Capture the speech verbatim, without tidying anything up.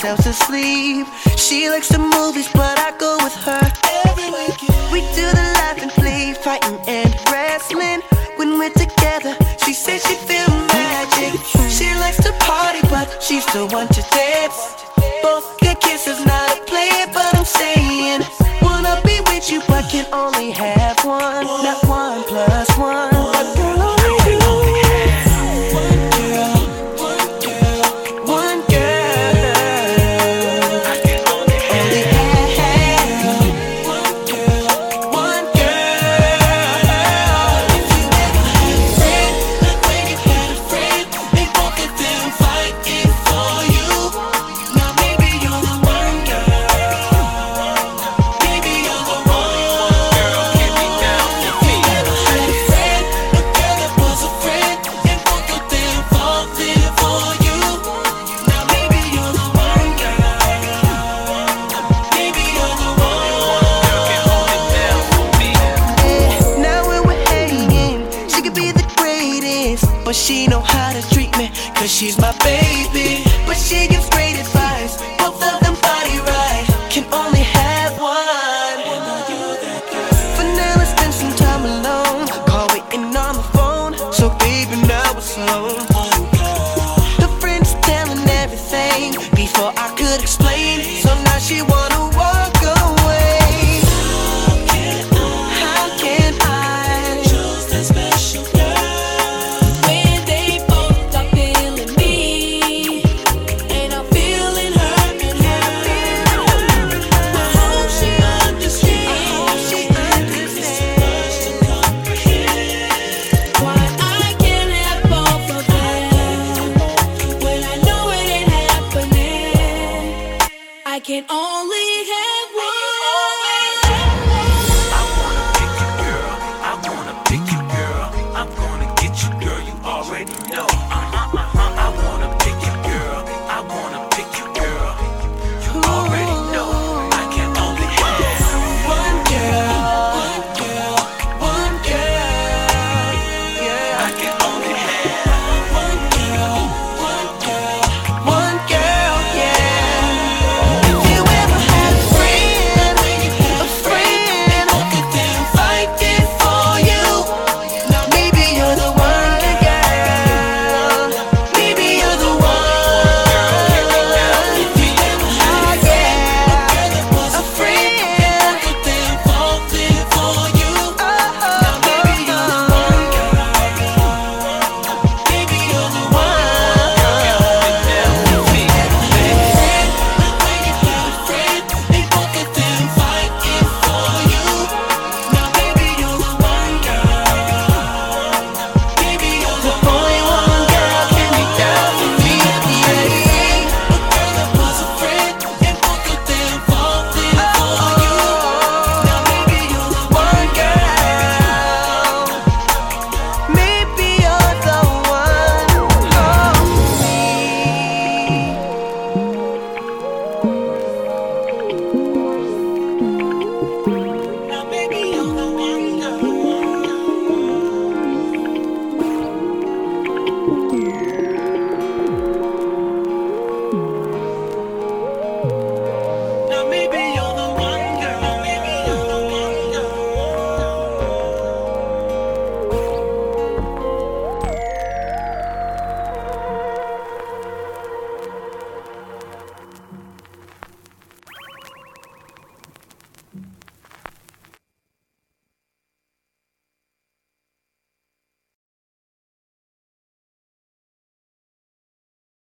ourselves to sleep. She likes the movies, but I go with her every weekend. We do the laugh and play, fighting and wrestling. When we're together, she says she feel magic. She likes to party, but she's the one to dance. Both good kisses, not a player, but I'm saying, wanna be with you, but can only have one. Not one plus one. A girl only two. One girl, one girl, one girl. I can only have one girl, one girl. If you ever had a friend, like when you had a friend, they both of them fighting for you. Now maybe you're the one girl. Maybe you're the one girl. Get me down. If you ever had a friend, a girl that was a friend, and both of them falling for you. Now maybe you're the one girl. Maybe you're the one girl. Can hold it down for me. Now when we're hanging, she could be the greatest, but she know how to treat me, cause she's my baby. But she gives great advice, both of them body right, can only have one. And are you that girl? For now let's spend some time alone, call waiting on the phone. So baby, now it's on.